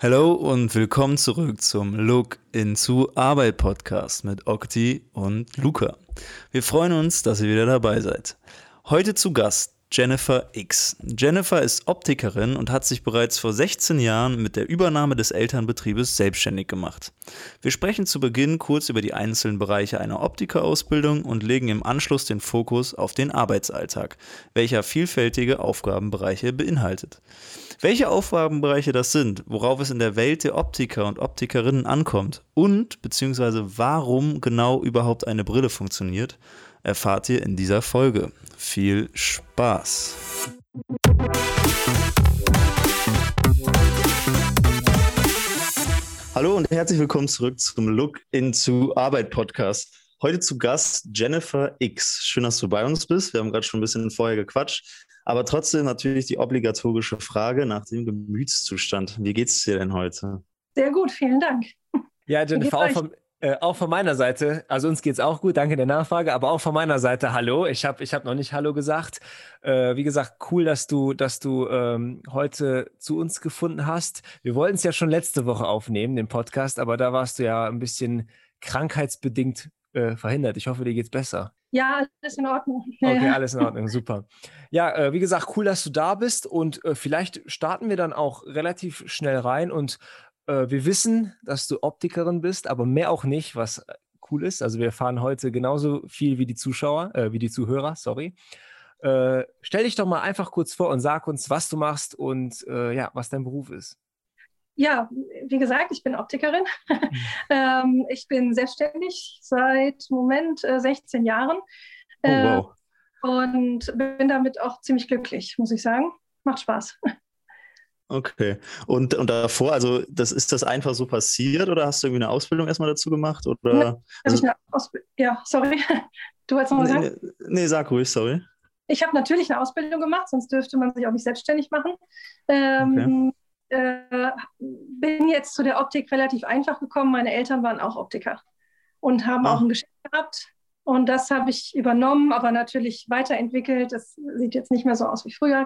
Hallo und willkommen zurück zum Look into Arbeit Podcast mit Okti und Luca. Wir freuen uns, dass ihr wieder dabei seid. Heute zu Gast Jennifer X. Jennifer ist Optikerin und hat sich bereits vor 16 Jahren mit der Übernahme des Elternbetriebes selbstständig gemacht. Wir sprechen zu Beginn kurz über die einzelnen Bereiche einer Optikerausbildung und legen im Anschluss den Fokus auf den Arbeitsalltag, welcher vielfältige Aufgabenbereiche beinhaltet. Welche Aufgabenbereiche das sind, worauf es in der Welt der Optiker und Optikerinnen ankommt und beziehungsweise warum genau überhaupt eine Brille funktioniert, erfahrt ihr in dieser Folge. Viel Spaß! Hallo und herzlich willkommen zurück zum Look into Arbeit Podcast. Heute zu Gast Jennifer X. Schön, dass du bei uns bist. Wir haben gerade schon ein bisschen vorher gequatscht. Aber trotzdem natürlich die obligatorische Frage nach dem Gemütszustand. Wie geht's dir denn heute? Sehr gut, vielen Dank. Ja, Jennifer, auch von meiner Seite, also uns geht's auch gut, danke der Nachfrage, aber auch von meiner Seite Hallo. Ich hab noch nicht Hallo gesagt. Wie gesagt, cool, dass du heute zu uns gefunden hast. Wir wollten es ja schon letzte Woche aufnehmen, den Podcast, aber da warst du ja ein bisschen krankheitsbedingt verhindert. Ich hoffe, dir geht's besser. Ja, alles in Ordnung. Okay, alles in Ordnung, super. Ja, wie gesagt, cool, dass du da bist und vielleicht starten wir dann auch relativ schnell rein und wir wissen, dass du Optikerin bist, aber mehr auch nicht, was cool ist. Also wir erfahren heute genauso viel wie die Zuhörer, sorry. Stell dich doch mal einfach kurz vor und sag uns, was du machst und was dein Beruf ist. Ja, wie gesagt, ich bin Optikerin. Ich bin selbstständig seit 16 Jahren. Oh, wow. Und bin damit auch ziemlich glücklich, muss ich sagen. Macht Spaß. Okay. Und davor, also ist das einfach so passiert oder hast du irgendwie eine Ausbildung erstmal dazu gemacht? Oder, ja, sorry. Du wolltest noch was sagen? Nee, sag ruhig, sorry. Ich habe natürlich eine Ausbildung gemacht, sonst dürfte man sich auch nicht selbstständig machen. Okay. Bin jetzt zu der Optik relativ einfach gekommen. Meine Eltern waren auch Optiker und haben auch ein Geschäft gehabt. Und das habe ich übernommen, aber natürlich weiterentwickelt. Das sieht jetzt nicht mehr so aus wie früher.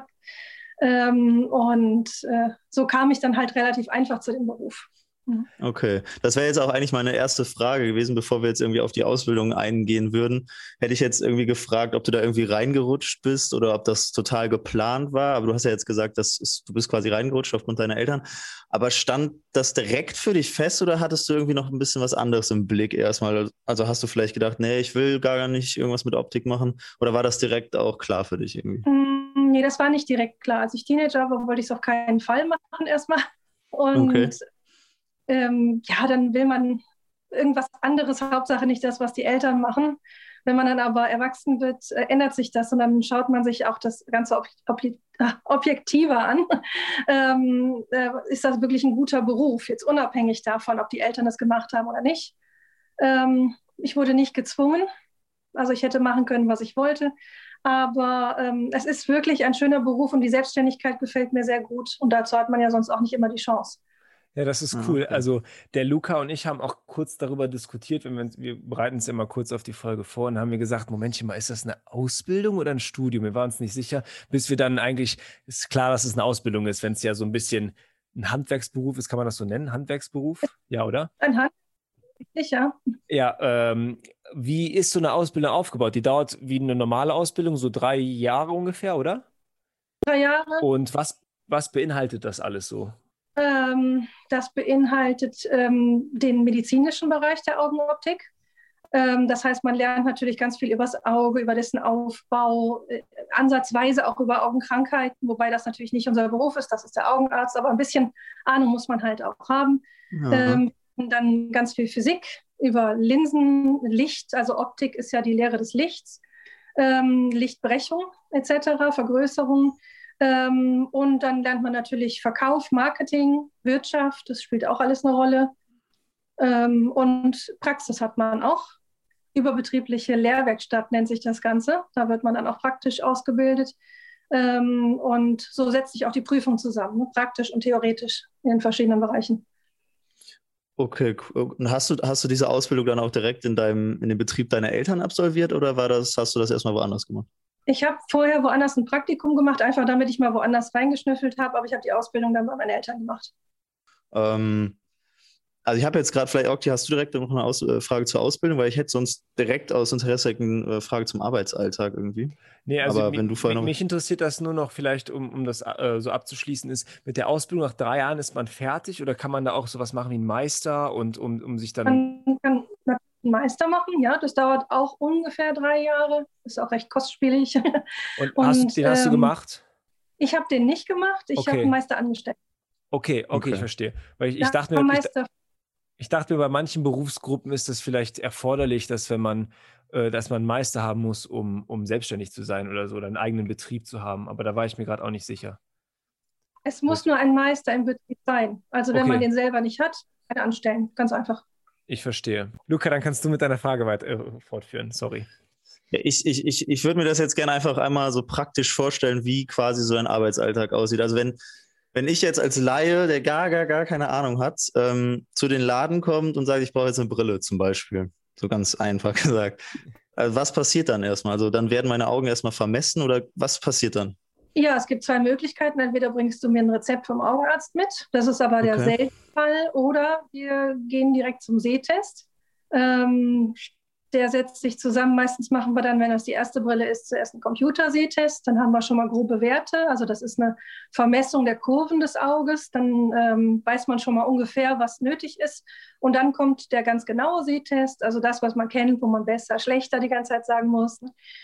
So kam ich dann halt relativ einfach zu dem Beruf. Okay, das wäre jetzt auch eigentlich meine erste Frage gewesen, bevor wir jetzt irgendwie auf die Ausbildung eingehen würden. Hätte ich jetzt irgendwie gefragt, ob du da irgendwie reingerutscht bist oder ob das total geplant war. Aber du hast ja jetzt gesagt, du bist quasi reingerutscht aufgrund deiner Eltern. Aber stand das direkt für dich fest oder hattest du irgendwie noch ein bisschen was anderes im Blick erstmal? Also hast du vielleicht gedacht, nee, ich will gar nicht irgendwas mit Optik machen? Oder war das direkt auch klar für dich irgendwie? Nee, das war nicht direkt klar. Als ich Teenager war, wollte ich es auf keinen Fall machen erstmal. Und okay. Dann will man irgendwas anderes, Hauptsache nicht das, was die Eltern machen. Wenn man dann aber erwachsen wird, ändert sich das und dann schaut man sich auch das Ganze objektiver an. Ist das wirklich ein guter Beruf, jetzt unabhängig davon, ob die Eltern das gemacht haben oder nicht. Ich wurde nicht gezwungen, also ich hätte machen können, was ich wollte. Aber es ist wirklich ein schöner Beruf und die Selbstständigkeit gefällt mir sehr gut. Und dazu hat man ja sonst auch nicht immer die Chance. Ja, das ist cool. Okay. Also der Luca und ich haben auch kurz darüber diskutiert, wir bereiten uns immer kurz auf die Folge vor und haben wir gesagt, Momentchen mal, ist das eine Ausbildung oder ein Studium? Wir waren uns nicht sicher, bis wir dann eigentlich, ist klar, dass es eine Ausbildung ist, wenn es ja so ein bisschen ein Handwerksberuf ist, kann man das so nennen? Handwerksberuf? Ja, oder? Ein Handwerksberuf, ja. Ja, wie ist so eine Ausbildung aufgebaut? Die dauert wie eine normale Ausbildung, so 3 Jahre ungefähr, oder? 3 Jahre. Und was beinhaltet das alles so? Das beinhaltet den medizinischen Bereich der Augenoptik. Das heißt, man lernt natürlich ganz viel über das Auge, über dessen Aufbau, ansatzweise auch über Augenkrankheiten, wobei das natürlich nicht unser Beruf ist, das ist der Augenarzt, aber ein bisschen Ahnung muss man halt auch haben. Ja. Und dann ganz viel Physik über Linsen, Licht, also Optik ist ja die Lehre des Lichts, Lichtbrechung etc., Vergrößerung. Und dann lernt man natürlich Verkauf, Marketing, Wirtschaft, das spielt auch alles eine Rolle. Und Praxis hat man auch. Überbetriebliche Lehrwerkstatt nennt sich das Ganze. Da wird man dann auch praktisch ausgebildet. Und so setzt sich auch die Prüfung zusammen, ne? Praktisch und theoretisch in verschiedenen Bereichen. Okay, cool. Und hast du diese Ausbildung dann auch direkt in dem Betrieb deiner Eltern absolviert oder hast du das erstmal woanders gemacht? Ich habe vorher woanders ein Praktikum gemacht, einfach damit ich mal woanders reingeschnüffelt habe, aber ich habe die Ausbildung dann bei meinen Eltern gemacht. Also ich habe jetzt gerade, vielleicht, Okti, hast du direkt noch eine Frage zur Ausbildung, weil ich hätte sonst direkt aus Interesse eine Frage zum Arbeitsalltag irgendwie. Nee, also Aber wenn du vorher noch... mich interessiert das nur noch vielleicht, um das so abzuschließen, ist, mit der Ausbildung nach 3 Jahren ist man fertig oder kann man da auch sowas machen wie ein Meister und um sich dann... Man kann einen Meister machen, ja, das dauert auch ungefähr 3 Jahre, ist auch recht kostspielig. Und Und den hast du gemacht? ich habe den nicht gemacht, ich habe einen Okay, Meister angestellt. okay, ich Okay. verstehe. Weil ich Ja, dachte mir, Meister. ich dachte mir, bei manchen Berufsgruppen ist das vielleicht erforderlich, dass dass man einen Meister haben muss, um selbstständig zu sein oder so, oder einen eigenen Betrieb zu haben. Aber da war ich mir gerade auch nicht sicher. Es muss Gut. nur ein Meister im Betrieb sein. Also wenn man Okay, den selber nicht hat, einen anstellen. Ganz einfach. ich verstehe. Luca, dann kannst du mit deiner Frage fortführen. Sorry. Ja, ich würde mir das jetzt gerne einfach einmal so praktisch vorstellen, wie quasi so ein Arbeitsalltag aussieht. Also wenn ich jetzt als Laie, der gar keine Ahnung hat, zu den Laden kommt und sagt, ich brauche jetzt eine Brille zum Beispiel. So ganz einfach gesagt. Also was passiert dann erstmal? Also dann werden meine Augen erstmal vermessen oder was passiert dann? Ja, es gibt zwei Möglichkeiten. Entweder bringst du mir ein Rezept vom Augenarzt mit, das ist aber der Okay. seltene Fall, oder wir gehen direkt zum Sehtest. Ähm, Der setzt sich zusammen. Meistens machen wir dann, wenn das die erste Brille ist, zuerst einen Computersehtest. Dann haben wir schon mal grobe Werte. Also das ist eine Vermessung der Kurven des Auges. Dann weiß man schon mal ungefähr, was nötig ist. Und dann kommt der ganz genaue Sehtest, also das, was man kennt, wo man besser, schlechter die ganze Zeit sagen muss.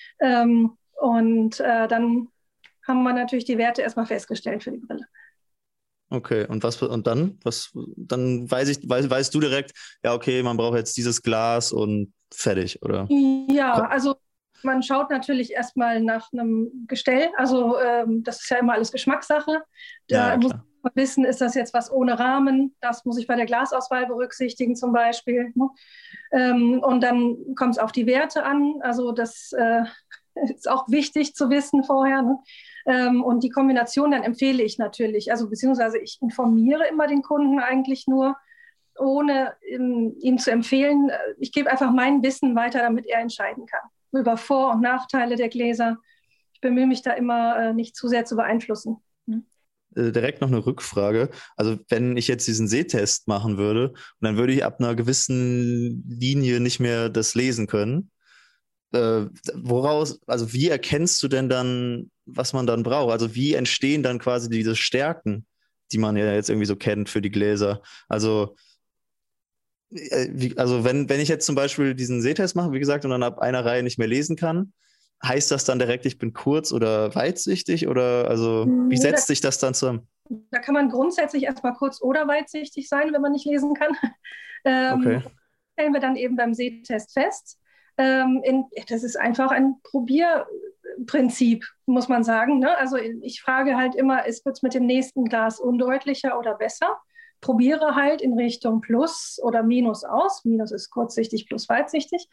Dann haben wir natürlich die Werte erstmal festgestellt für die Brille. Okay, und dann? Dann weißt du direkt, ja, okay, man braucht jetzt dieses Glas und fertig, oder? Ja, also man schaut natürlich erstmal nach einem Gestell. Also das ist ja immer alles Geschmackssache. Ja, Da muss klar. man wissen, ist das jetzt was ohne Rahmen? Das muss ich bei der Glasauswahl berücksichtigen zum Beispiel. Ne? Und dann kommt es auf die Werte an. Also das ist auch wichtig zu wissen vorher. Ne? Und die Kombination dann empfehle ich natürlich. Also beziehungsweise ich informiere immer den Kunden eigentlich nur, ohne ihm zu empfehlen. Ich gebe einfach mein Wissen weiter, damit er entscheiden kann. Über Vor- und Nachteile der Gläser. Ich bemühe mich da immer nicht zu sehr zu beeinflussen. Direkt noch eine Rückfrage. Also wenn ich jetzt diesen Sehtest machen würde und dann würde ich ab einer gewissen Linie nicht mehr das lesen können, also wie erkennst du denn dann, was man dann braucht? Also wie entstehen dann quasi diese Stärken, die man ja jetzt irgendwie so kennt für die Gläser? Also, also wenn ich jetzt zum Beispiel diesen Sehtest mache, wie gesagt, und dann ab einer Reihe nicht mehr lesen kann, heißt das dann direkt, ich bin kurz- oder weitsichtig? Oder also wie Nee, setzt sich das dann zusammen? da kann man grundsätzlich erstmal kurz- oder weitsichtig sein, wenn man nicht lesen kann. Okay. Stellen wir dann eben beim Sehtest fest. Das ist einfach ein Probierprinzip, muss man sagen. Ne? Also ich frage halt immer, wird es mit dem nächsten Glas undeutlicher oder besser? Probiere halt in Richtung Plus oder Minus aus. Minus ist kurzsichtig, Plus weitsichtig.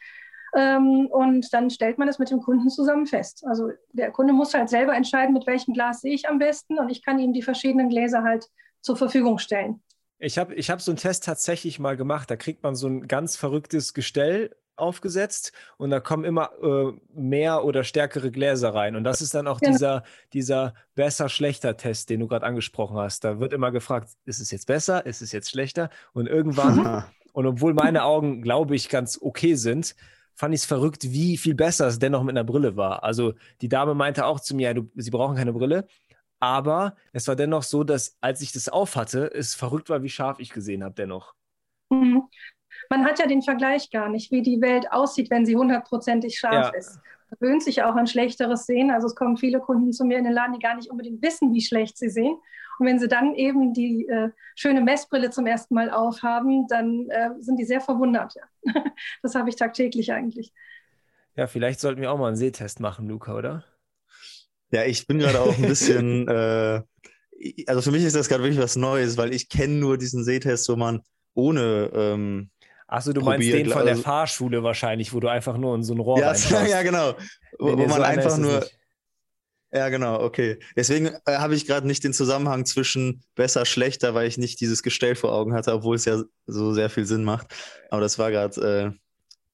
Und dann stellt man es mit dem Kunden zusammen fest. Also der Kunde muss halt selber entscheiden, mit welchem Glas sehe ich am besten, und ich kann ihm die verschiedenen Gläser halt zur Verfügung stellen. Ich hab so einen Test tatsächlich mal gemacht. Da kriegt man so ein ganz verrücktes Gestell aufgesetzt und da kommen immer mehr oder stärkere Gläser rein. Und das ist dann auch Genau. dieser Besser-Schlechter-Test, den du gerade angesprochen hast. Da wird immer gefragt, ist es jetzt besser, ist es jetzt schlechter? Und irgendwann, und obwohl meine Augen, glaube ich, ganz okay sind, fand ich es verrückt, wie viel besser es dennoch mit einer Brille war. Also die Dame meinte auch zu mir, ja, Sie brauchen keine Brille. Aber es war dennoch so, dass als ich das aufhatte, es verrückt war, wie scharf ich gesehen habe dennoch. Mhm. Man hat ja den Vergleich gar nicht, wie die Welt aussieht, wenn sie hundertprozentig scharf Ja, ist. Man gewöhnt sich auch an schlechteres Sehen. Also es kommen viele Kunden zu mir in den Laden, die gar nicht unbedingt wissen, wie schlecht sie sehen. Und wenn sie dann eben die schöne Messbrille zum ersten Mal aufhaben, dann sind die sehr verwundert. Ja. Das habe ich tagtäglich eigentlich. ja, vielleicht sollten wir auch mal einen Sehtest machen, Luca, oder? Ja, ich bin gerade auch ein bisschen, also für mich ist das gerade wirklich was Neues, weil ich kenne nur diesen Sehtest, wo man ohne Achso, du meinst probiert, den von der also, Fahrschule wahrscheinlich, wo du einfach nur in so ein Rohr ja, ja, reinschaust. genau, Nee, wo nee, so man einer einfach ist es nur, nicht. ja, genau, okay. Deswegen habe ich gerade nicht den Zusammenhang zwischen besser, schlechter, weil ich nicht dieses Gestell vor Augen hatte, obwohl es ja so sehr viel Sinn macht. Aber das war gerade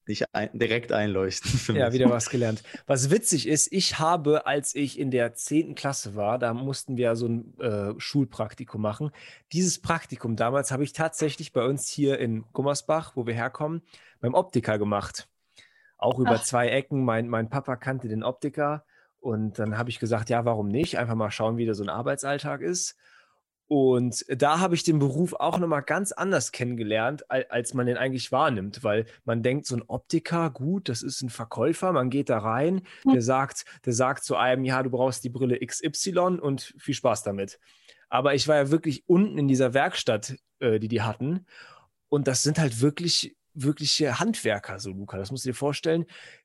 nicht direkt einleuchten für mich. Ja, wieder was gelernt. Was witzig ist, ich habe, als ich in der 10. Klasse war, da mussten wir so ein Schulpraktikum machen. Dieses Praktikum damals habe ich tatsächlich bei uns hier in Gummersbach, wo wir herkommen, beim Optiker gemacht. Auch über Ach. 2 Ecken. Mein Papa kannte den Optiker und dann habe ich gesagt, ja, warum nicht? Einfach mal schauen, wie da so ein Arbeitsalltag ist. Und da habe ich den Beruf auch nochmal ganz anders kennengelernt, als man den eigentlich wahrnimmt, weil man denkt, so ein Optiker, gut, das ist ein Verkäufer, man geht da rein, der sagt zu einem, ja, du brauchst die Brille XY und viel Spaß damit. Aber ich war ja wirklich unten in dieser Werkstatt, die hatten, und das sind halt wirkliche Handwerker, so Luca, das musst du dir vorstellen,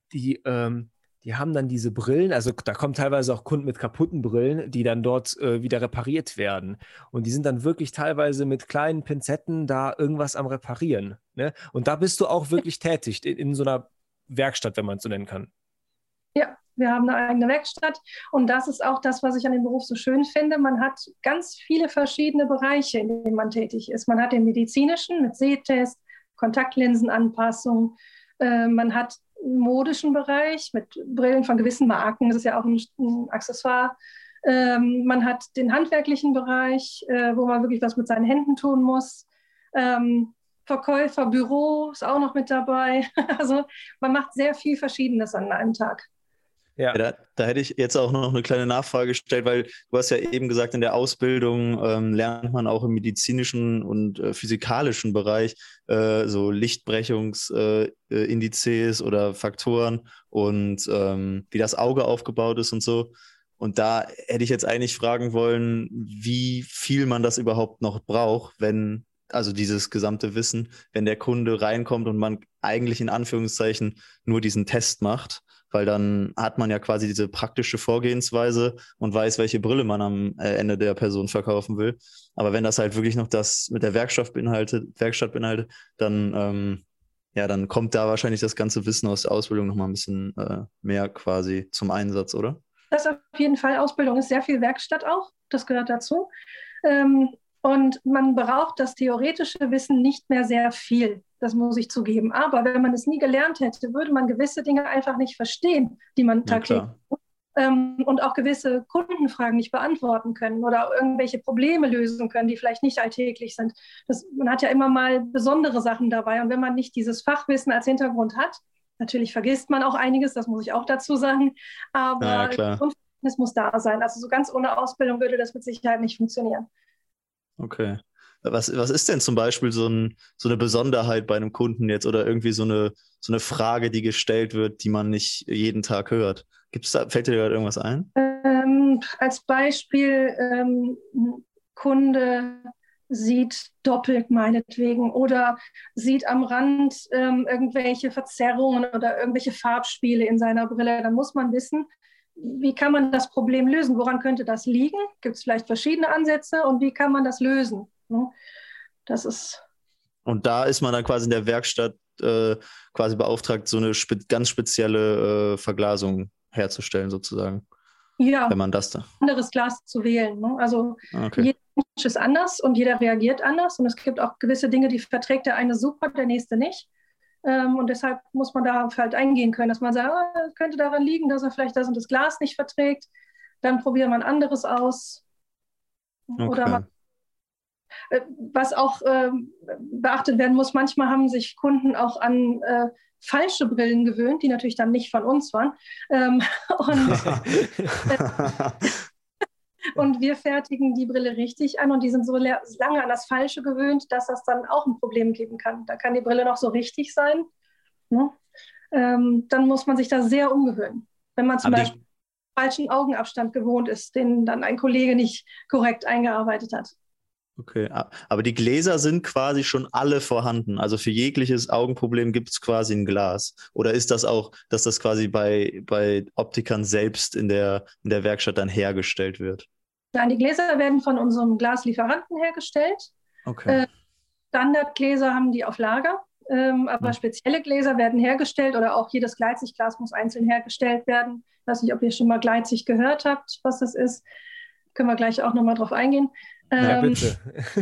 die haben dann diese Brillen, also da kommen teilweise auch Kunden mit kaputten Brillen, die dann dort wieder repariert werden. Und die sind dann wirklich teilweise mit kleinen Pinzetten da irgendwas am Reparieren. Ne? Und da bist du auch wirklich tätig in so einer Werkstatt, wenn man es so nennen kann. Ja, wir haben eine eigene Werkstatt und das ist auch das, was ich an dem Beruf so schön finde. Man hat ganz viele verschiedene Bereiche, in denen man tätig ist. Man hat den medizinischen mit Sehtest, Kontaktlinsenanpassung. Man hat einen modischen Bereich mit Brillen von gewissen Marken. Das ist ja auch ein Accessoire. Man hat den handwerklichen Bereich, wo man wirklich was mit seinen Händen tun muss. Verkäufer, Büro ist auch noch mit dabei. Also man macht sehr viel Verschiedenes an einem Tag. Ja. Da hätte ich jetzt auch noch eine kleine Nachfrage gestellt, weil du hast ja eben gesagt, in der Ausbildung lernt man auch im medizinischen und physikalischen Bereich so Lichtbrechungsindizes oder Faktoren und wie das Auge aufgebaut ist und so. Und da hätte ich jetzt eigentlich fragen wollen, wie viel man das überhaupt noch braucht, also dieses gesamte Wissen, wenn der Kunde reinkommt und man eigentlich in Anführungszeichen nur diesen Test macht. Weil dann hat man ja quasi diese praktische Vorgehensweise und weiß, welche Brille man am Ende der Person verkaufen will. Aber wenn das halt wirklich noch das mit der Werkstatt beinhaltet, dann, dann kommt da wahrscheinlich das ganze Wissen aus der Ausbildung nochmal ein bisschen mehr quasi zum Einsatz, oder? Das auf jeden Fall. Ausbildung ist sehr viel Werkstatt auch. Das gehört dazu. Und man braucht das theoretische Wissen nicht mehr sehr viel. Das muss ich zugeben. Aber wenn man es nie gelernt hätte, würde man gewisse Dinge einfach nicht verstehen, die man tagtäglich und auch gewisse Kundenfragen nicht beantworten können oder irgendwelche Probleme lösen können, die vielleicht nicht alltäglich sind. Man hat ja immer mal besondere Sachen dabei. Und wenn man nicht dieses Fachwissen als Hintergrund hat, natürlich vergisst man auch einiges, das muss ich auch dazu sagen. Aber Grundverständnis muss da sein. Also so ganz ohne Ausbildung würde das mit Sicherheit nicht funktionieren. Okay. Was ist denn zum Beispiel so eine Besonderheit bei einem Kunden jetzt oder irgendwie so eine Frage, die gestellt wird, die man nicht jeden Tag hört? Fällt dir gerade irgendwas ein? Als Beispiel, ein Kunde sieht doppelt meinetwegen oder sieht am Rand irgendwelche Verzerrungen oder irgendwelche Farbspiele in seiner Brille. Dann muss man wissen, wie kann man das Problem lösen? Woran könnte das liegen? Gibt es vielleicht verschiedene Ansätze und wie kann man das lösen? Das ist. Und da ist man dann quasi in der Werkstatt quasi beauftragt, so eine ganz spezielle Verglasung herzustellen, sozusagen. Ja, wenn man das da. Anderes Glas zu wählen. Ne? Also jeder Mensch ist anders und jeder reagiert anders. Und es gibt auch gewisse Dinge, die verträgt der eine super, der nächste nicht. Und deshalb muss man darauf halt eingehen können, dass man sagt, könnte daran liegen, dass er vielleicht das und das Glas nicht verträgt. Dann probiert man anderes aus. Okay. Oder was auch beachtet werden muss, manchmal haben sich Kunden auch an falsche Brillen gewöhnt, die natürlich dann nicht von uns waren. Und wir fertigen die Brille richtig an und die sind so lange an das Falsche gewöhnt, dass das dann auch ein Problem geben kann. Da kann die Brille noch so richtig sein. Ne? Dann muss man sich da sehr umgewöhnen. Wenn man zum Beispiel falschen Augenabstand gewohnt ist, den dann ein Kollege nicht korrekt eingearbeitet hat. Okay, aber die Gläser sind quasi schon alle vorhanden. Also für jegliches Augenproblem gibt es quasi ein Glas. Oder ist das auch, dass das quasi bei Optikern selbst in der Werkstatt dann hergestellt wird? Nein, die Gläser werden von unserem Glaslieferanten hergestellt. Okay. Standardgläser haben die auf Lager, aber spezielle Gläser werden hergestellt oder auch jedes Gleitsichtglas muss einzeln hergestellt werden. Ich weiß nicht, ob ihr schon mal Gleitsicht gehört habt, was das ist. Können wir gleich auch nochmal drauf eingehen. Ja, bitte.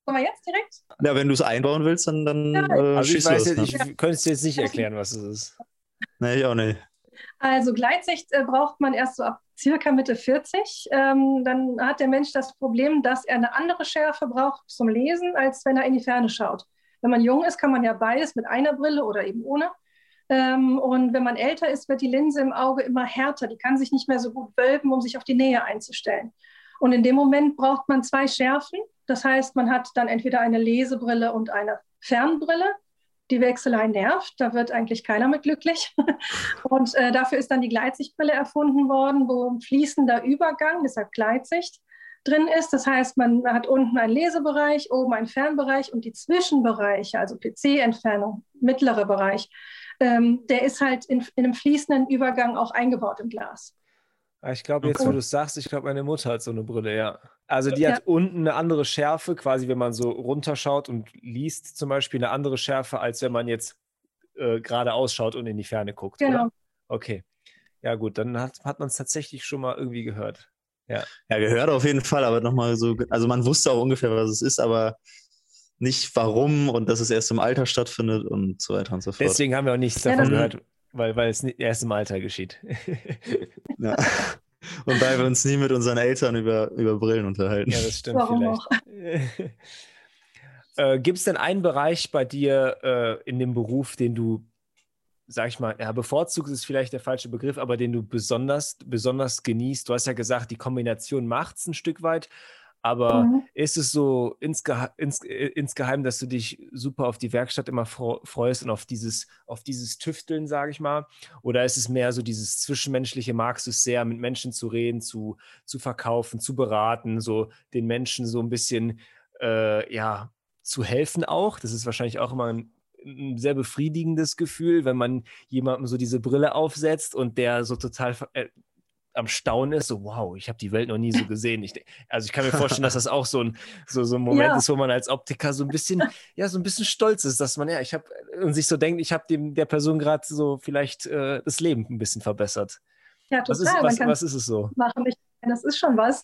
Sollen wir jetzt direkt? Ja, wenn du es einbauen willst, dann Also ich schießt weiß los, jetzt, ne? ich könnte es jetzt nicht erklären, was es ist. Nee, ich auch nicht. Also Gleitsicht braucht man erst so ab circa Mitte 40. Dann hat der Mensch das Problem, dass er eine andere Schärfe braucht zum Lesen, als wenn er in die Ferne schaut. Wenn man jung ist, kann man ja beides mit einer Brille oder eben ohne. Und wenn man älter ist, wird die Linse im Auge immer härter. Die kann sich nicht mehr so gut wölben, um sich auf die Nähe einzustellen. Und in dem Moment braucht man 2 Schärfen. Das heißt, man hat dann entweder eine Lesebrille und eine Fernbrille. Die Wechselei nervt, da wird eigentlich keiner mit glücklich. Und dafür ist dann die Gleitsichtbrille erfunden worden, wo ein fließender Übergang, deshalb Gleitsicht, drin ist. Das heißt, man hat unten einen Lesebereich, oben einen Fernbereich und die Zwischenbereiche, also PC-Entfernung, mittlerer Bereich, der ist halt in einem fließenden Übergang auch eingebaut im Glas. Ich glaube, jetzt, wo du es sagst, ich glaube, meine Mutter hat so eine Brille, ja. Also die hat unten eine andere Schärfe, quasi wenn man so runterschaut und liest zum Beispiel eine andere Schärfe, als wenn man jetzt geradeaus schaut und in die Ferne guckt, Genau. oder? Okay. Ja gut, dann hat man es tatsächlich schon mal irgendwie gehört. Ja, gehört auf jeden Fall, aber nochmal so, also man wusste auch ungefähr, was es ist, aber nicht warum und dass es erst im Alter stattfindet und so weiter und so fort. Deswegen haben wir auch nichts davon gehört, weil es erst im Alter geschieht. Ja. Und weil wir uns nie mit unseren Eltern über Brillen unterhalten. Ja, das stimmt vielleicht. Gibt es denn einen Bereich bei dir in dem Beruf, den du, sag ich mal, bevorzugst ist vielleicht der falsche Begriff, aber den du besonders genießt? Du hast ja gesagt, die Kombination macht es ein Stück weit. Aber ist es so insgeheim, dass du dich super auf die Werkstatt immer freust und auf dieses Tüfteln, sage ich mal? Oder ist es mehr so dieses Zwischenmenschliche, magst du es sehr, mit Menschen zu reden, zu verkaufen, zu beraten, so den Menschen so ein bisschen zu helfen auch? Das ist wahrscheinlich auch immer ein sehr befriedigendes Gefühl, wenn man jemandem so diese Brille aufsetzt und der so total am Staunen ist, so wow, ich habe die Welt noch nie so gesehen. Ich kann mir vorstellen, dass das auch so ein Moment ist, wo man als Optiker so ein bisschen stolz ist, dass man, und sich so denkt, ich habe der Person gerade so vielleicht das Leben ein bisschen verbessert. Ja, total. Was ist es so? Machen. Das ist schon was.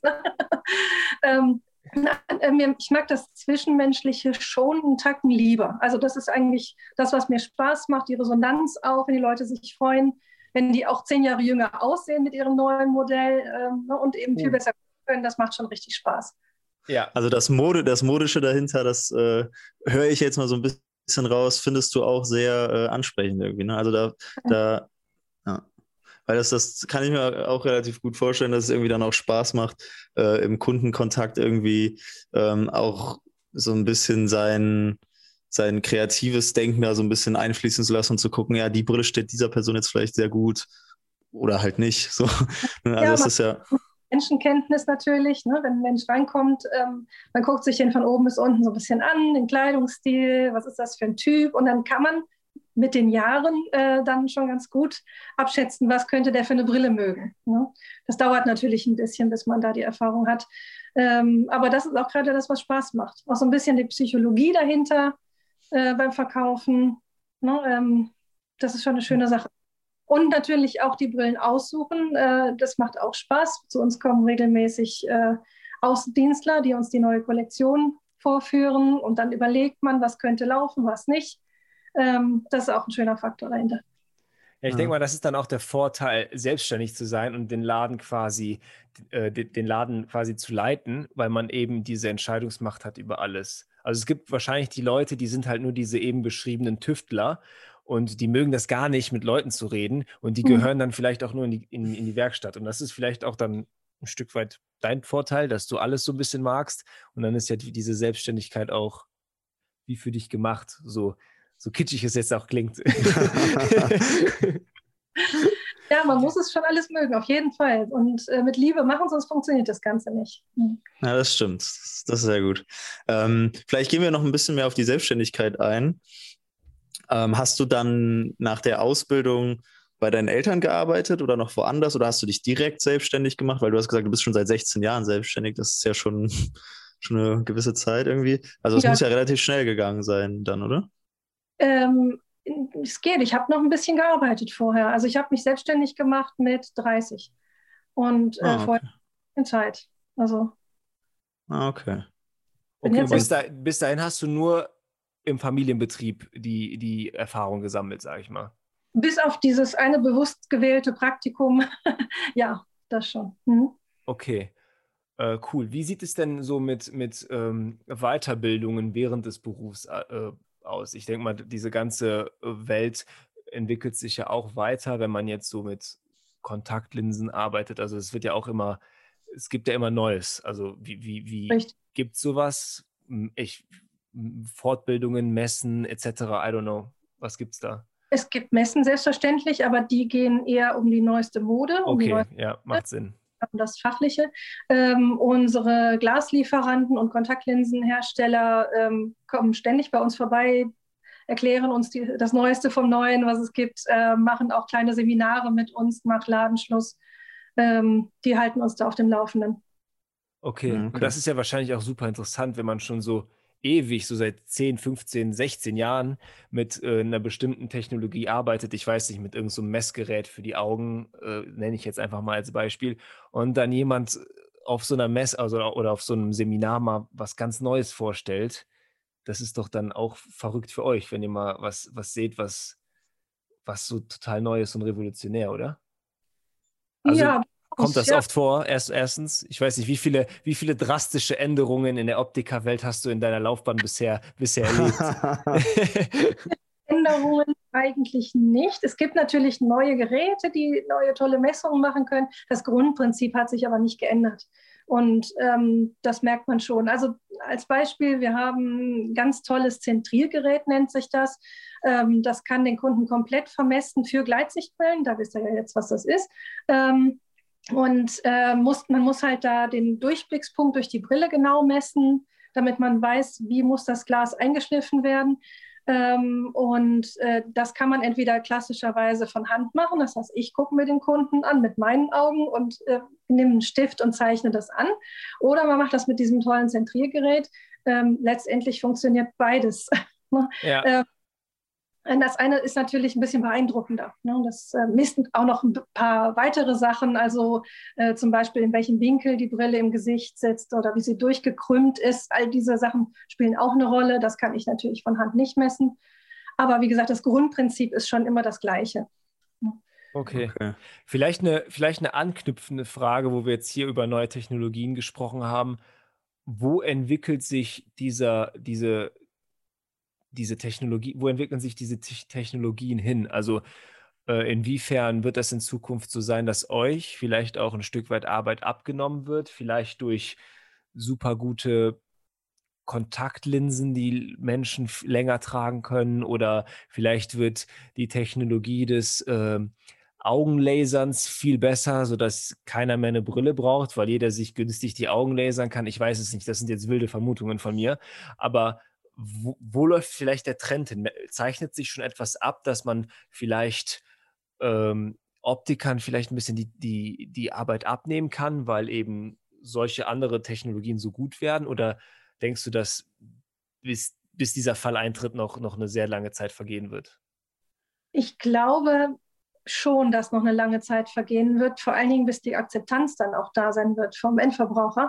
Ich mag das Zwischenmenschliche schon einen Tacken lieber. Also das ist eigentlich das, was mir Spaß macht, die Resonanz auch, wenn die Leute sich freuen, wenn die auch 10 Jahre jünger aussehen mit ihrem neuen Modell und eben viel besser können, das macht schon richtig Spaß. Ja. Also das Modische dahinter, das höre ich jetzt mal so ein bisschen raus, findest du auch sehr ansprechend irgendwie, ne? Also da weil das kann ich mir auch relativ gut vorstellen, dass es irgendwie dann auch Spaß macht, im Kundenkontakt irgendwie auch so ein bisschen sein kreatives Denken da so ein bisschen einfließen zu lassen und zu gucken, ja, die Brille steht dieser Person jetzt vielleicht sehr gut oder halt nicht. So. Also das ist ja... Menschenkenntnis natürlich, ne? Wenn ein Mensch reinkommt, man guckt sich den von oben bis unten so ein bisschen an, den Kleidungsstil, was ist das für ein Typ, und dann kann man mit den Jahren dann schon ganz gut abschätzen, was könnte der für eine Brille mögen. Ne? Das dauert natürlich ein bisschen, bis man da die Erfahrung hat. Aber das ist auch gerade das, was Spaß macht. Auch so ein bisschen die Psychologie dahinter beim Verkaufen. Ne? Das ist schon eine schöne Sache. Und natürlich auch die Brillen aussuchen. Das macht auch Spaß. Zu uns kommen regelmäßig Außendienstler, die uns die neue Kollektion vorführen. Und dann überlegt man, was könnte laufen, was nicht. Das ist auch ein schöner Faktor dahinter. Ja, ich denke mal, das ist dann auch der Vorteil, selbstständig zu sein und den Laden quasi zu leiten, weil man eben diese Entscheidungsmacht hat über alles. Also es gibt wahrscheinlich die Leute, die sind halt nur diese eben beschriebenen Tüftler und die mögen das gar nicht, mit Leuten zu reden, und die gehören dann vielleicht auch nur in die Werkstatt. Und das ist vielleicht auch dann ein Stück weit dein Vorteil, dass du alles so ein bisschen magst, und dann ist ja diese Selbstständigkeit auch wie für dich gemacht, so kitschig es jetzt auch klingt. Ja, man muss es schon alles mögen, auf jeden Fall. Und mit Liebe machen, sonst funktioniert das Ganze nicht. Ja, das stimmt. Das ist sehr gut. Vielleicht gehen wir noch ein bisschen mehr auf die Selbstständigkeit ein. Hast du dann nach der Ausbildung bei deinen Eltern gearbeitet oder noch woanders, oder hast du dich direkt selbstständig gemacht? Weil du hast gesagt, du bist schon seit 16 Jahren selbstständig. Das ist ja schon eine gewisse Zeit irgendwie. Also es muss ja relativ schnell gegangen sein dann, oder? Es geht. Ich habe noch ein bisschen gearbeitet vorher. Also ich habe mich selbstständig gemacht mit 30 und vorher in Zeit. Also. Okay. Okay, und bis dahin hast du nur im Familienbetrieb die Erfahrung gesammelt, sage ich mal. Bis auf dieses eine bewusst gewählte Praktikum, ja, das schon. Okay, cool. Wie sieht es denn so mit Weiterbildungen während des Berufs aus? Ich denke mal, diese ganze Welt entwickelt sich ja auch weiter, wenn man jetzt so mit Kontaktlinsen arbeitet. Also es gibt ja immer Neues. Also wie gibt es sowas? Fortbildungen, Messen etc. I don't know. Was gibt's da? Es gibt Messen selbstverständlich, aber die gehen eher um die neueste Mode, Okay, ja, macht Sinn. Um das Fachliche. Unsere Glaslieferanten und Kontaktlinsenhersteller kommen ständig bei uns vorbei, erklären uns das Neueste vom Neuen, was es gibt, machen auch kleine Seminare mit uns nach Ladenschluss. Die halten uns da auf dem Laufenden. Okay, und das ist ja wahrscheinlich auch super interessant, wenn man schon so ewig, so seit 10, 15, 16 Jahren mit einer bestimmten Technologie arbeitet. Ich weiß nicht, mit irgendeinem so Messgerät für die Augen, nenne ich jetzt einfach mal als Beispiel. Und dann jemand auf so einer Messe oder auf so einem Seminar mal was ganz Neues vorstellt. Das ist doch dann auch verrückt für euch, wenn ihr mal was seht, was so total neu ist und revolutionär, oder? Also ja, kommt das oft vor? Erstens, ich weiß nicht, wie viele drastische Änderungen in der Optikerwelt hast du in deiner Laufbahn bisher erlebt? Änderungen eigentlich nicht. Es gibt natürlich neue Geräte, die neue tolle Messungen machen können. Das Grundprinzip hat sich aber nicht geändert. Und das merkt man schon. Also als Beispiel, wir haben ein ganz tolles Zentriergerät, nennt sich das. Das kann den Kunden komplett vermessen für Gleitsichtbrillen. Da wisst ihr ja jetzt, was das ist. Und man muss halt da den Durchblickspunkt durch die Brille genau messen, damit man weiß, wie muss das Glas eingeschliffen werden. Das kann man entweder klassischerweise von Hand machen, das heißt, ich gucke mir den Kunden an mit meinen Augen und nehme einen Stift und zeichne das an. Oder man macht das mit diesem tollen Zentriergerät. Letztendlich funktioniert beides. Ja. Das eine ist natürlich ein bisschen beeindruckender. Ne? Das misst auch noch ein paar weitere Sachen, also zum Beispiel in welchem Winkel die Brille im Gesicht sitzt oder wie sie durchgekrümmt ist. All diese Sachen spielen auch eine Rolle. Das kann ich natürlich von Hand nicht messen. Aber wie gesagt, das Grundprinzip ist schon immer das Gleiche. Okay. Vielleicht eine anknüpfende Frage, wo wir jetzt hier über neue Technologien gesprochen haben. Wo entwickelt sich diese Technologie, wo entwickeln sich diese Technologien hin? Also inwiefern wird das in Zukunft so sein, dass euch vielleicht auch ein Stück weit Arbeit abgenommen wird, vielleicht durch super gute Kontaktlinsen, die Menschen länger tragen können, oder vielleicht wird die Technologie des Augenlaserns viel besser, sodass keiner mehr eine Brille braucht, weil jeder sich günstig die Augen lasern kann. Ich weiß es nicht, das sind jetzt wilde Vermutungen von mir, aber wo läuft vielleicht der Trend hin? Zeichnet sich schon etwas ab, dass man vielleicht Optikern vielleicht ein bisschen die Arbeit abnehmen kann, weil eben solche andere Technologien so gut werden? Oder denkst du, dass bis dieser Fall eintritt, noch eine sehr lange Zeit vergehen wird? Ich glaube schon, dass noch eine lange Zeit vergehen wird, vor allen Dingen bis die Akzeptanz dann auch da sein wird vom Endverbraucher.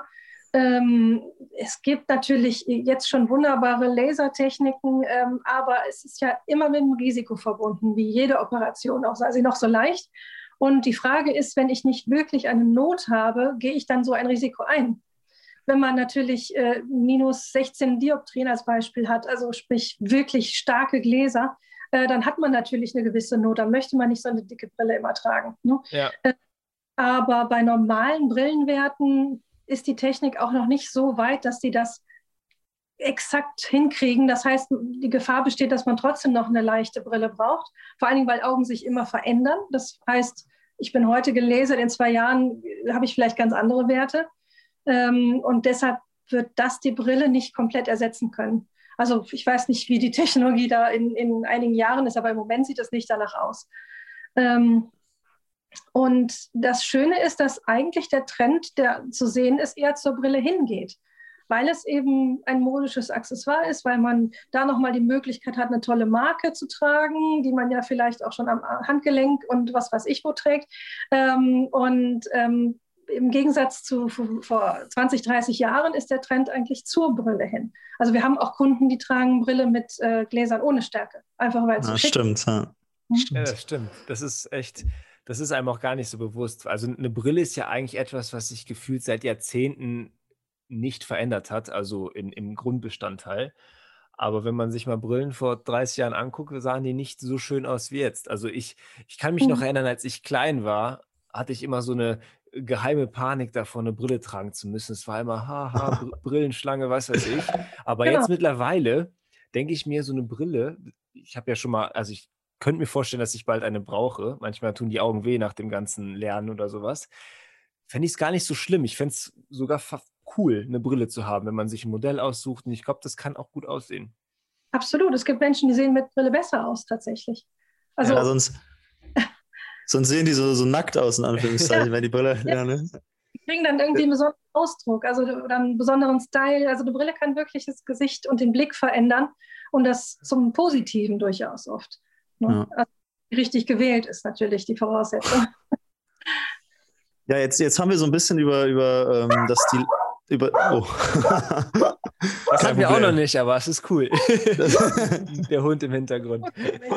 Es gibt natürlich jetzt schon wunderbare Lasertechniken, aber es ist ja immer mit einem Risiko verbunden, wie jede Operation, auch sei sie noch so leicht. Und die Frage ist, wenn ich nicht wirklich eine Not habe, gehe ich dann so ein Risiko ein? Wenn man natürlich minus 16 Dioptrien als Beispiel hat, also sprich wirklich starke Gläser, dann hat man natürlich eine gewisse Not. Da möchte man nicht so eine dicke Brille immer tragen. Ne? Ja. Aber bei normalen Brillenwerten ist die Technik auch noch nicht so weit, dass die das exakt hinkriegen. Das heißt, die Gefahr besteht, dass man trotzdem noch eine leichte Brille braucht. Vor allen Dingen, weil Augen sich immer verändern. Das heißt, ich bin heute gelasert, in 2 Jahren habe ich vielleicht ganz andere Werte. Und deshalb wird das die Brille nicht komplett ersetzen können. Also ich weiß nicht, wie die Technologie da in einigen Jahren ist, aber im Moment sieht es nicht danach aus. Und das Schöne ist, dass eigentlich der Trend, der zu sehen ist, eher zur Brille hingeht, weil es eben ein modisches Accessoire ist, weil man da nochmal die Möglichkeit hat, eine tolle Marke zu tragen, die man ja vielleicht auch schon am Handgelenk und was weiß ich wo trägt. im Gegensatz zu vor 20, 30 Jahren ist der Trend eigentlich zur Brille hin. Also wir haben auch Kunden, die tragen Brille mit Gläsern ohne Stärke, einfach weil es so schick Stimmt, ja. ist. Ja, das stimmt. Das ist echt, das ist einem auch gar nicht so bewusst. Also eine Brille ist ja eigentlich etwas, was sich gefühlt seit Jahrzehnten nicht verändert hat, also im Grundbestandteil. Aber wenn man sich mal Brillen vor 30 Jahren anguckt, sahen die nicht so schön aus wie jetzt. Also ich kann mich noch Mhm. erinnern, als ich klein war, hatte ich immer so eine geheime Panik davor, eine Brille tragen zu müssen. Es war immer, haha, Brillenschlange, was weiß ich. Aber Genau. jetzt mittlerweile denke ich mir, so eine Brille, ich habe ja schon mal, also ich könnte mir vorstellen, dass ich bald eine brauche. Manchmal tun die Augen weh nach dem ganzen Lernen oder sowas. Fände ich es gar nicht so schlimm. Ich fände es sogar cool, eine Brille zu haben, wenn man sich ein Modell aussucht. Und ich glaube, das kann auch gut aussehen. Absolut. Es gibt Menschen, die sehen mit Brille besser aus, tatsächlich. Also, Ja, sonst sehen die so nackt aus, in Anführungszeichen, wenn die Brille. Ja. Ja, ne? die kriegen dann irgendwie einen besonderen Ausdruck, also oder einen besonderen Style. Also eine Brille kann wirklich das Gesicht und den Blick verändern und das zum Positiven durchaus oft. Ne? Ja. Also, richtig gewählt ist natürlich die Voraussetzung. Ja, jetzt haben wir so ein bisschen über das Stil. Oh. Das Kein hatten wir auch Problem. noch nicht, aber es ist cool. Der Hund im Hintergrund.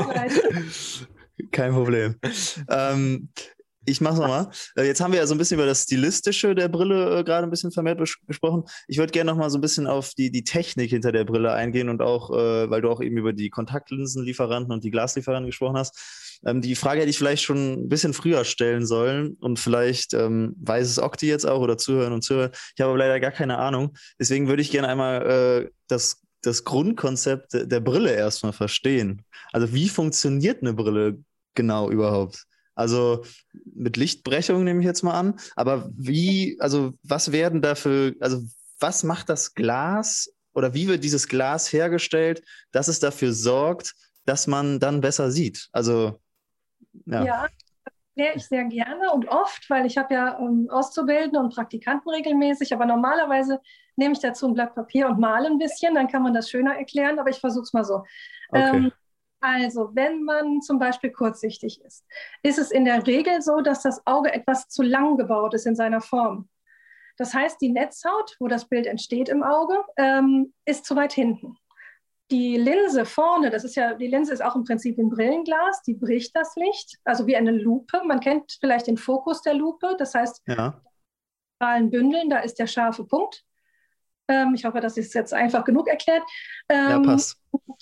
Kein Problem. Ich mach's nochmal. Jetzt haben wir ja so ein bisschen über das Stilistische der Brille gerade ein bisschen vermehrt gesprochen. Ich würde gerne nochmal so ein bisschen auf die Technik hinter der Brille eingehen und auch, weil du auch eben über die Kontaktlinsenlieferanten und die Glaslieferanten gesprochen hast. Die Frage hätte ich vielleicht schon ein bisschen früher stellen sollen und vielleicht weiß es Okti jetzt auch oder Zuhören und Zuhörer. Ich habe aber leider gar keine Ahnung. Deswegen würde ich gerne einmal das Grundkonzept der Brille erstmal verstehen. Also wie funktioniert eine Brille genau überhaupt? Also mit Lichtbrechung nehme ich jetzt mal an. Aber was werden dafür, also was macht das Glas oder wie wird dieses Glas hergestellt, dass es dafür sorgt, dass man dann besser sieht? Also, ja. Ja, erkläre ich sehr gerne und oft, weil ich habe ja Auszubildende und Praktikanten regelmäßig, aber normalerweise nehme ich dazu ein Blatt Papier und male ein bisschen, dann kann man das schöner erklären, aber ich versuche es mal so. Okay. Also, wenn man zum Beispiel kurzsichtig ist, ist es in der Regel so, dass das Auge etwas zu lang gebaut ist in seiner Form. Das heißt, die Netzhaut, wo das Bild entsteht im Auge, ist zu weit hinten. Die Linse vorne, die Linse ist auch im Prinzip ein Brillenglas, die bricht das Licht, also wie eine Lupe. Man kennt vielleicht den Fokus der Lupe, das heißt, Ja. Strahlen bündeln, da ist der scharfe Punkt. Ich hoffe, das ist jetzt einfach genug erklärt. Ja, passt.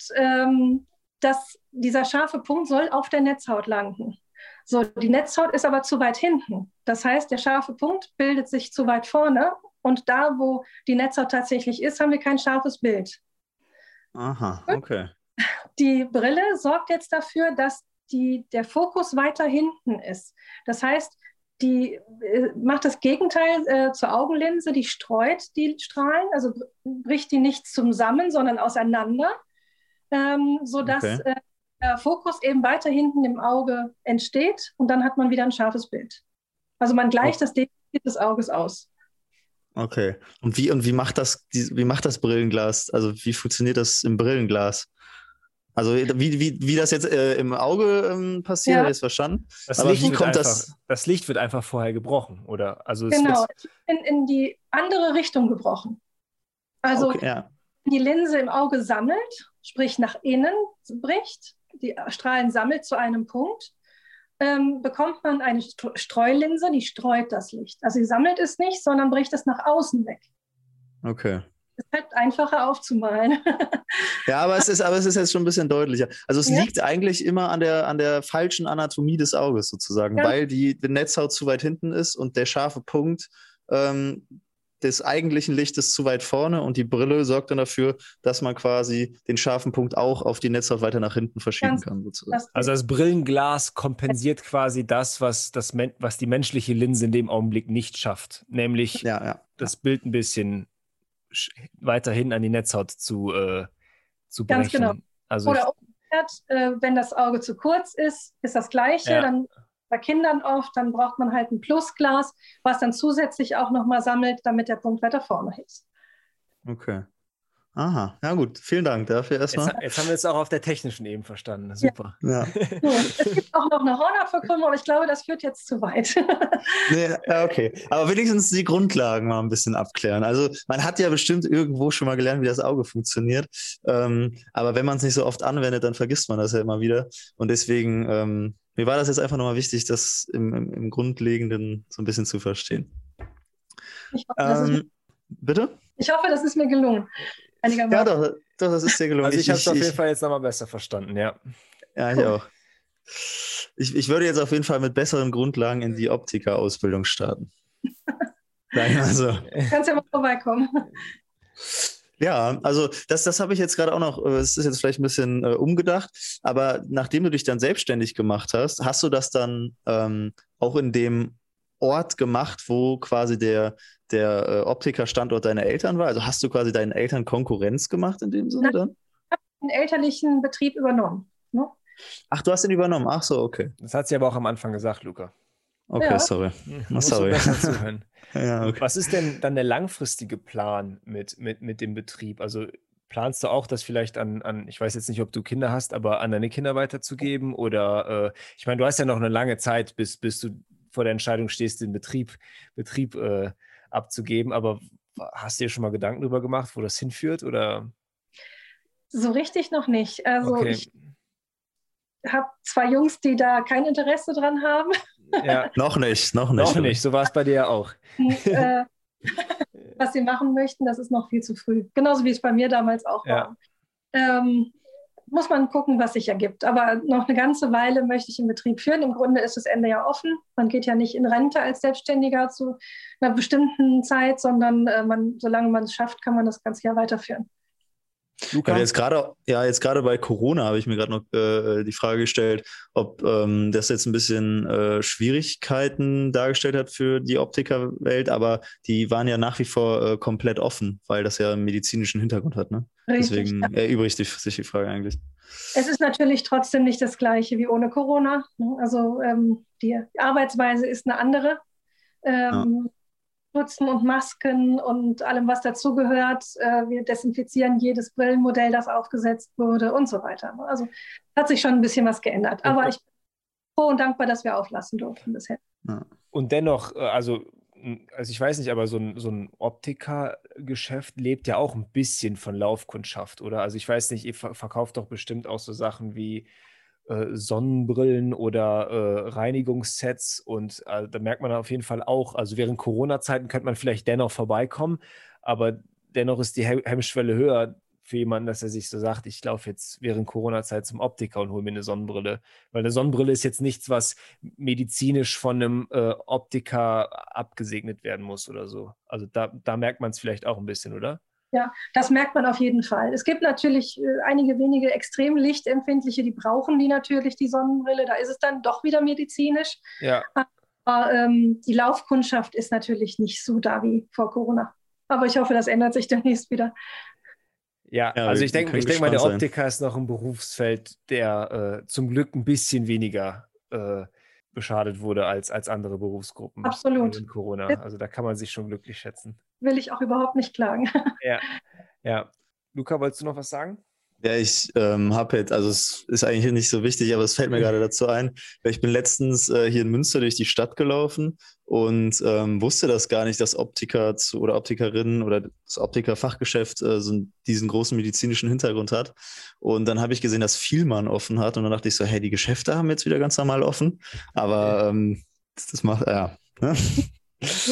Dieser scharfe Punkt soll auf der Netzhaut landen. So, die Netzhaut ist aber zu weit hinten. Das heißt, der scharfe Punkt bildet sich zu weit vorne und da, wo die Netzhaut tatsächlich ist, haben wir kein scharfes Bild. Aha, okay. Die Brille sorgt jetzt dafür, dass der Fokus weiter hinten ist. Das heißt, die macht das Gegenteil zur Augenlinse, die streut die Strahlen, also bricht die nicht zusammen, sondern auseinander, sodass der Fokus eben weiter hinten im Auge entsteht und dann hat man wieder ein scharfes Bild. Also man gleicht das Defizit des Auges aus. Okay. Und wie macht das Brillenglas? Also wie funktioniert das im Brillenglas? Also wie das jetzt im Auge passiert, Ja. habe ich jetzt verstanden. Das Aber Licht wie wird kommt einfach, das? das Licht wird einfach vorher gebrochen, oder? Also Genau, in die andere Richtung gebrochen. Also Okay, ja. wenn die Linse im Auge sammelt, sprich nach innen bricht, die Strahlen sammelt zu einem Punkt, bekommt man eine Streulinse, die streut das Licht. Also sie sammelt es nicht, sondern bricht es nach außen weg. Okay. Es ist halt einfacher aufzumalen. Ja, aber es ist jetzt schon ein bisschen deutlicher. Also es Ja. liegt eigentlich immer an der falschen Anatomie des Auges sozusagen, Ja. weil die Netzhaut zu weit hinten ist und der scharfe Punkt des eigentlichen Lichtes zu weit vorne und die Brille sorgt dann dafür, dass man quasi den scharfen Punkt auch auf die Netzhaut weiter nach hinten verschieben kann. Sozusagen. Also das Brillenglas kompensiert quasi das, was die menschliche Linse in dem Augenblick nicht schafft, nämlich das Bild ein bisschen weiterhin an die Netzhaut zu brechen. Ganz genau. Also oder umgekehrt, wenn das Auge zu kurz ist das Gleiche. Ja. Dann bei Kindern oft, dann braucht man halt ein Plusglas, was dann zusätzlich auch nochmal sammelt, damit der Punkt weiter vorne ist. Okay. Aha, ja gut, vielen Dank dafür erstmal. Jetzt haben wir es auch auf der technischen Ebene verstanden. Super. Ja. So, es gibt auch noch eine Hornhautverkrümmung, aber ich glaube, das führt jetzt zu weit. Nee, ja, okay. Aber wenigstens die Grundlagen mal ein bisschen abklären. Also man hat ja bestimmt irgendwo schon mal gelernt, wie das Auge funktioniert. Aber wenn man es nicht so oft anwendet, dann vergisst man das ja immer wieder. Und deswegen, mir war das jetzt einfach nochmal wichtig, das im Grundlegenden so ein bisschen zu verstehen. Ich hoffe, Bitte? ich hoffe, das ist mir gelungen. Ja, Einigermaßen. doch, das ist dir gelungen. Also ich habe es auf jeden Fall jetzt nochmal besser verstanden, ja. Ja, ich auch. Ich würde jetzt auf jeden Fall mit besseren Grundlagen in die Optiker-Ausbildung starten. Sagen wir mal so. Du kannst ja mal vorbeikommen. Ja, also das habe ich jetzt gerade auch noch, es ist jetzt vielleicht ein bisschen umgedacht, aber nachdem du dich dann selbstständig gemacht hast, hast du das dann auch in dem Ort gemacht, wo quasi der Optiker-Standort deiner Eltern war? Also hast du quasi deinen Eltern Konkurrenz gemacht in dem Sinne dann? Den elterlichen Betrieb übernommen. Ne? Ach, du hast den übernommen. Ach so, okay. Das hat sie aber auch am Anfang gesagt, Luca. Okay, Ja. sorry. Musst du Sorry. besser zuhören. Ja, okay. Was ist denn dann der langfristige Plan mit dem Betrieb? Also planst du auch, das vielleicht ich weiß jetzt nicht, ob du Kinder hast, aber an deine Kinder weiterzugeben? Oder ich meine, du hast ja noch eine lange Zeit, bis du vor der Entscheidung stehst, den Betrieb abzugeben. Aber hast du dir schon mal Gedanken darüber gemacht, wo das hinführt? Oder? So richtig noch nicht. Also Okay. ich habe zwei Jungs, die da kein Interesse dran haben. Ja. Noch nicht. Noch nicht, so war es bei dir ja auch. Was sie machen möchten, das ist noch viel zu früh. Genauso wie es bei mir damals auch war. Muss man gucken, was sich ergibt. Aber noch eine ganze Weile möchte ich den Betrieb führen. Im Grunde ist das Ende ja offen. Man geht ja nicht in Rente als Selbstständiger zu einer bestimmten Zeit, sondern solange man es schafft, kann man das ganze Jahr weiterführen. Luca? Ja, jetzt gerade bei Corona habe ich mir gerade noch die Frage gestellt, ob das jetzt ein bisschen Schwierigkeiten dargestellt hat für die Optikerwelt, aber die waren ja nach wie vor komplett offen, weil das ja einen medizinischen Hintergrund hat, ne? Richtig, Deswegen erübrigt sich die Frage eigentlich. Es ist natürlich trotzdem nicht das Gleiche wie ohne Corona. Ne? Also die Arbeitsweise ist eine andere. Putzen und Masken und allem, was dazugehört. Wir desinfizieren jedes Brillenmodell, das aufgesetzt wurde und so weiter. Also hat sich schon ein bisschen was geändert. Aber ich bin froh und dankbar, dass wir auflassen durften bisher. Ja. Und dennoch, also ich weiß nicht, aber so ein Optikergeschäft lebt ja auch ein bisschen von Laufkundschaft, oder? Also ich weiß nicht, ihr verkauft doch bestimmt auch so Sachen wie Sonnenbrillen oder Reinigungssets und da merkt man auf jeden Fall auch, also während Corona-Zeiten könnte man vielleicht dennoch vorbeikommen, aber dennoch ist die Hemmschwelle höher für jemanden, dass er sich so sagt, ich laufe jetzt während Corona-Zeit zum Optiker und hole mir eine Sonnenbrille, weil eine Sonnenbrille ist jetzt nichts, was medizinisch von einem Optiker abgesegnet werden muss oder so. Also da merkt man es vielleicht auch ein bisschen, oder? Ja, das merkt man auf jeden Fall. Es gibt natürlich einige wenige extrem lichtempfindliche, die brauchen die natürlich, die Sonnenbrille. Da ist es dann doch wieder medizinisch. Ja. Aber die Laufkundschaft ist natürlich nicht so da wie vor Corona. Aber ich hoffe, das ändert sich demnächst wieder. Ja, also ich denke mal, der Optiker ist noch ein Berufsfeld, der zum Glück ein bisschen weniger beschadet wurde als andere Berufsgruppen. Absolut. In Corona. Also da kann man sich schon glücklich schätzen. Will ich auch überhaupt nicht klagen. Ja. Luca, wolltest du noch was sagen? Ja, ich habe jetzt, also es ist eigentlich nicht so wichtig, aber es fällt mir gerade dazu ein, weil ich bin letztens hier in Münster durch die Stadt gelaufen und wusste das gar nicht, dass Optiker oder Optikerinnen oder das Optikerfachgeschäft diesen großen medizinischen Hintergrund hat. Und dann habe ich gesehen, dass Vielmann offen hat und dann dachte ich so, hey, die Geschäfte haben jetzt wieder ganz normal offen, aber das macht, ja. Ne? So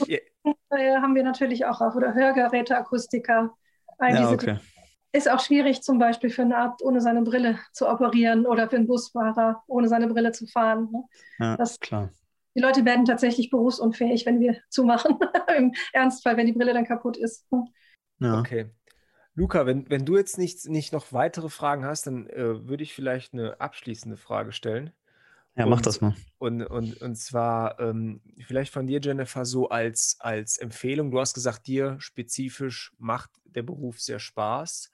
haben wir natürlich auch auf, oder Hörgeräte, Akustiker. Ja, okay. Ist auch schwierig, zum Beispiel für einen Arzt ohne seine Brille zu operieren oder für einen Busfahrer ohne seine Brille zu fahren. Ne? Ja, klar. Die Leute werden tatsächlich berufsunfähig, wenn wir zumachen. Im Ernstfall, wenn die Brille dann kaputt ist. Ja. Okay. Luca, wenn du jetzt nicht noch weitere Fragen hast, dann würde ich vielleicht eine abschließende Frage stellen. Ja, mach das mal. Und zwar vielleicht von dir, Jennifer, so als Empfehlung. Du hast gesagt, dir spezifisch macht der Beruf sehr Spaß.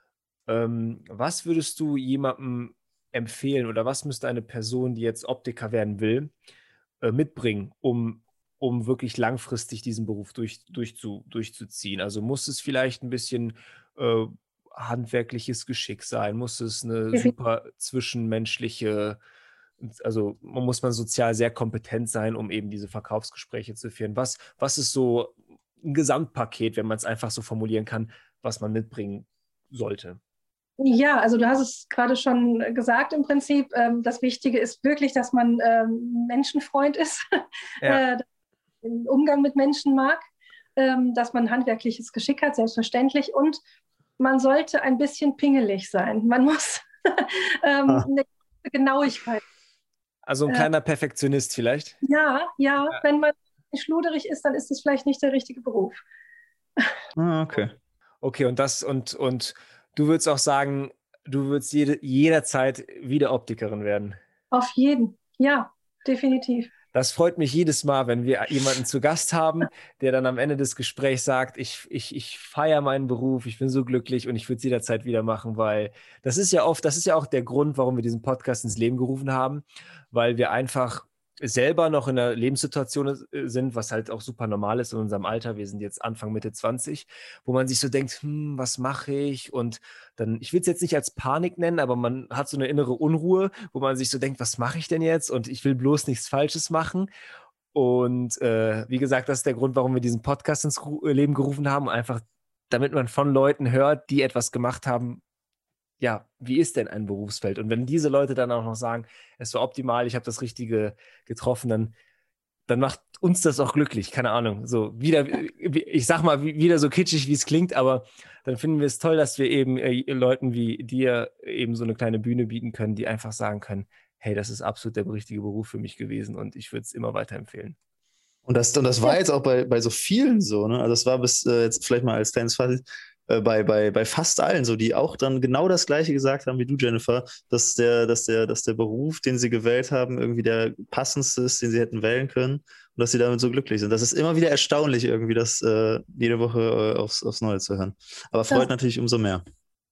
Was würdest du jemandem empfehlen oder was müsste eine Person, die jetzt Optiker werden will, mitbringen, um wirklich langfristig diesen Beruf durchzuziehen? Also muss es vielleicht ein bisschen äh, handwerkliches Geschick sein? Muss es eine super zwischenmenschliche, also muss man sozial sehr kompetent sein, um eben diese Verkaufsgespräche zu führen? Was ist so ein Gesamtpaket, wenn man es einfach so formulieren kann, was man mitbringen sollte? Ja, also du hast es gerade schon gesagt im Prinzip. Das Wichtige ist wirklich, dass man Menschenfreund ist, Ja. den Umgang mit Menschen mag, dass man handwerkliches Geschick hat, selbstverständlich. Und man sollte ein bisschen pingelig sein. Man muss eine Genauigkeit. Also ein kleiner Perfektionist vielleicht? Ja, wenn man schluderig ist, dann ist es vielleicht nicht der richtige Beruf. Okay. Okay, und du würdest auch sagen, du würdest jederzeit wieder Optikerin werden. Auf jeden, ja, definitiv. Das freut mich jedes Mal, wenn wir jemanden zu Gast haben, der dann am Ende des Gesprächs sagt, ich feiere meinen Beruf, ich bin so glücklich und ich würde es jederzeit wieder machen, weil das ist ja auch der Grund, warum wir diesen Podcast ins Leben gerufen haben, weil wir einfach selber noch in einer Lebenssituation sind, was halt auch super normal ist in unserem Alter. Wir sind jetzt Anfang, Mitte 20, wo man sich so denkt, was mache ich? Und dann, ich will es jetzt nicht als Panik nennen, aber man hat so eine innere Unruhe, wo man sich so denkt, was mache ich denn jetzt? Und ich will bloß nichts Falsches machen. Und wie gesagt, das ist der Grund, warum wir diesen Podcast ins Leben gerufen haben, einfach damit man von Leuten hört, die etwas gemacht haben. Ja, wie ist denn ein Berufsfeld? Und wenn diese Leute dann auch noch sagen, es war optimal, ich habe das Richtige getroffen, dann macht uns das auch glücklich. Keine Ahnung. So wieder, ich sag mal, wieder so kitschig, wie es klingt, aber dann finden wir es toll, dass wir eben Leuten wie dir eben so eine kleine Bühne bieten können, die einfach sagen können, hey, das ist absolut der richtige Beruf für mich gewesen und ich würde es immer weiterempfehlen. Und das war jetzt auch bei so vielen so, ne? Also das war bis jetzt vielleicht mal als kleines Fazit, bei fast allen so, die auch dann genau das Gleiche gesagt haben wie du, Jennifer, dass der Beruf, den sie gewählt haben, irgendwie der passendste ist, den sie hätten wählen können und dass sie damit so glücklich sind. Das ist immer wieder erstaunlich irgendwie, das jede Woche aufs Neue zu hören. Aber freut natürlich umso mehr.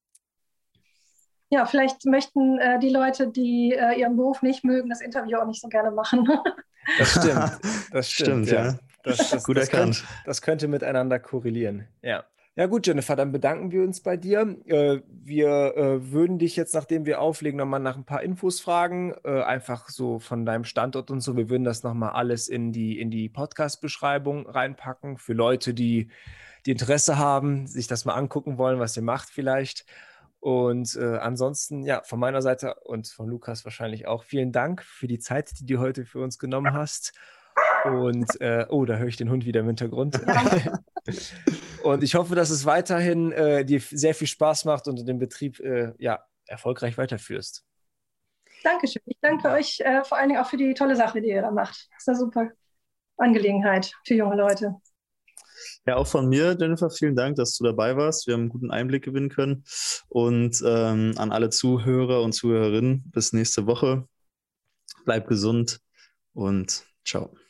Ja, vielleicht möchten die Leute, die ihren Beruf nicht mögen, das Interview auch nicht so gerne machen. Das stimmt. Das stimmt, ja. Gut erkannt. Das könnte miteinander korrelieren, ja. Ja gut, Jennifer, dann bedanken wir uns bei dir. Wir würden dich jetzt, nachdem wir auflegen, nochmal nach ein paar Infos fragen, einfach so von deinem Standort und so. Wir würden das nochmal alles in die Podcast-Beschreibung reinpacken für Leute, die Interesse haben, sich das mal angucken wollen, was ihr macht vielleicht. Und ansonsten, ja, von meiner Seite und von Lukas wahrscheinlich auch vielen Dank für die Zeit, die du heute für uns genommen hast. Und, oh, da höre ich den Hund wieder im Hintergrund. Und ich hoffe, dass es weiterhin dir sehr viel Spaß macht und du den Betrieb ja, erfolgreich weiterführst. Dankeschön. Ich danke euch vor allen Dingen auch für die tolle Sache, die ihr da macht. Das ist eine super Angelegenheit für junge Leute. Ja, auch von mir, Jennifer, vielen Dank, dass du dabei warst. Wir haben einen guten Einblick gewinnen können. Und an alle Zuhörer und Zuhörerinnen, bis nächste Woche. Bleib gesund und ciao.